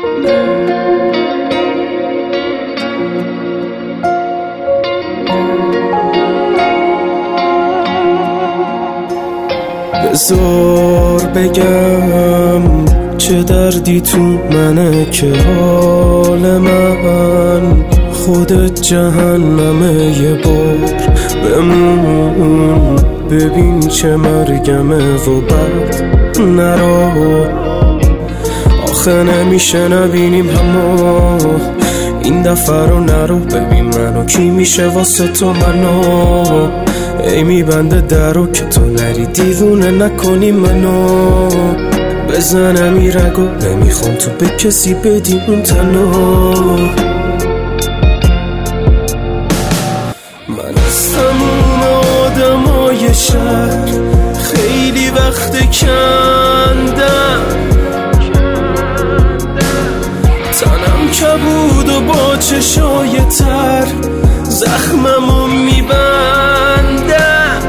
بذار بگم چه دردی تو منه که حال من خودت جهنمه. یه بار بمون ببین چه مرگمه و بعد نرو. آخه نمیشه نبینیم همو این دفعه رو نرو. ببین منو کی میشه واسه تو منو ای میبنده درو که تو نری دیوونه نکنی منو. بزنم این رگو نمیخوام تو به کسی بدی اون تنو. من از تموم آدمای شهر خیلی وقت کندم. تنم کبود و با چشای تر زخممو میبندم.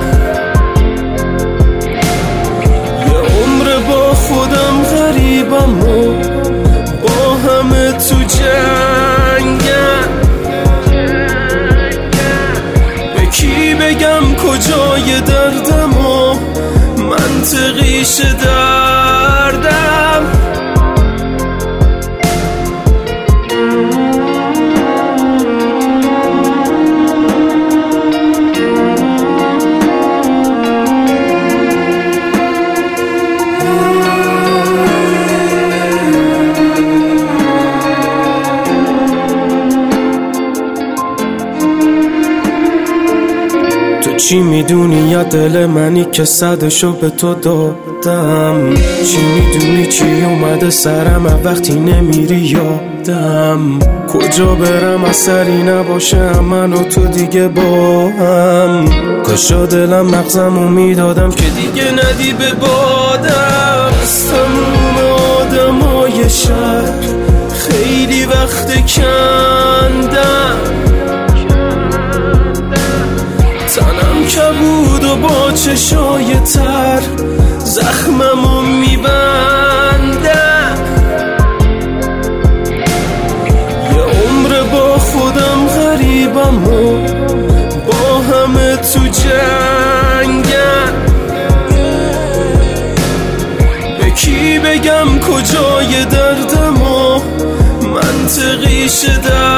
یه عمر با خودم غریبم و با همه تو جنگم. به کی بگم کجای دردم و منطقیش دردم. چی میدونی یا دل منی که صدشو به تو دادم. چی میدونی چی اومده سرم وقتی نمیری یادم. کجا برم اثری نباشه من و تو دیگه با هم. کاشا دلم مغزمو میدادم که دیگه ندی به بادم. از تموم آدمای شهر خیلی وقت کندم. تنم کبود و با چشای تر زخممو میبندم. یه عمر با خودم غریبم و با همه تو جنگم. به کی بگم کجای دردم و منطقیش دردم.